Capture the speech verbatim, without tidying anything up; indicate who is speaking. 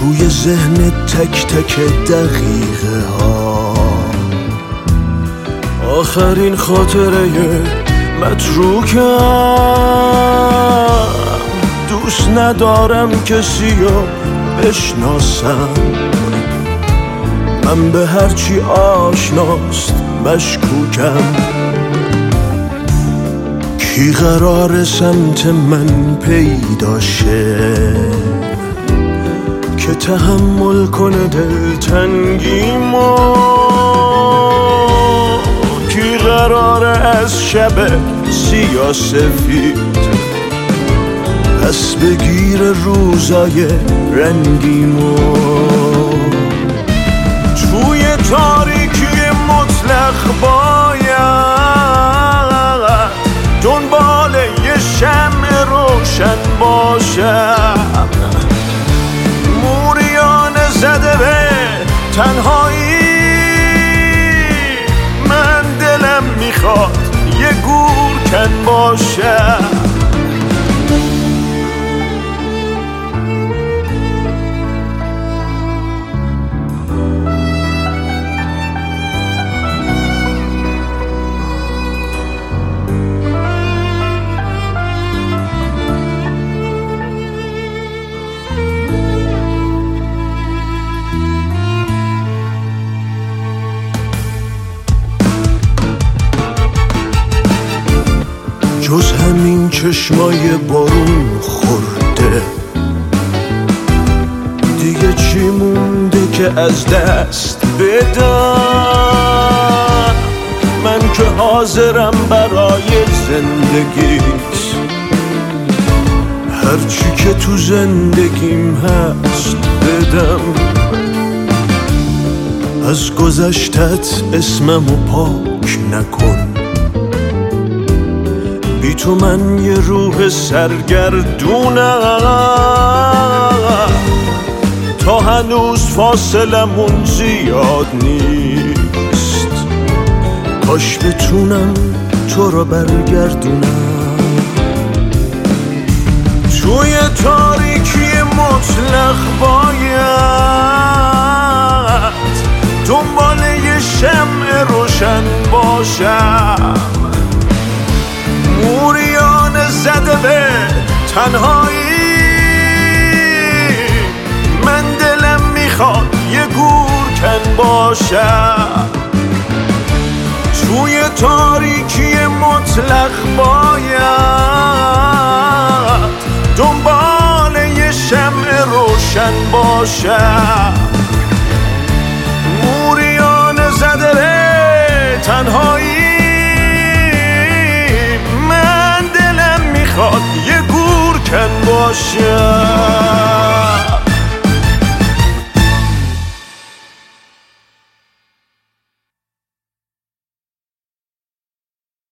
Speaker 1: توی ذهن تک تک دقیقه ها. آخرین خاطره متروکم، دوست ندارم کسی رو بشناسم. من به هرچی آشناست مشکوکم. کی قرار سمت من پیدا شه که تحمل کنه دلتنگیمو؟ کی قراره از شب سیاه سفید پس بگیر روزای رنگیمو؟ توی تاریکی مطلق باید دنبال یه شمع روشن باشم. موریانه زده به تنهایی، من دلم میخواد یه گورکن باشم. جز همین چشمای بارون خورده دیگه چی مونده که از دست بدم؟ من که حاضرم برای زندگیت هرچی که تو زندگیم هست بدم. از گذشتت اسممو پاک نکن، بی تو من یه روح سرگردونم. تا هنوز فاصلمون زیاد نیست، کاش بتونم تو رو برگردونم. توی تاریکی مطلق باید دنبال یه شمع روشن باشم. موریانه زده به تنهایی، من دلم میخواد یه گورکن باشم. توی تاریکی مطلق باید دنبال یه شمع روشن باشم. موریانه زده به تنهایی، یه گورکن باشم.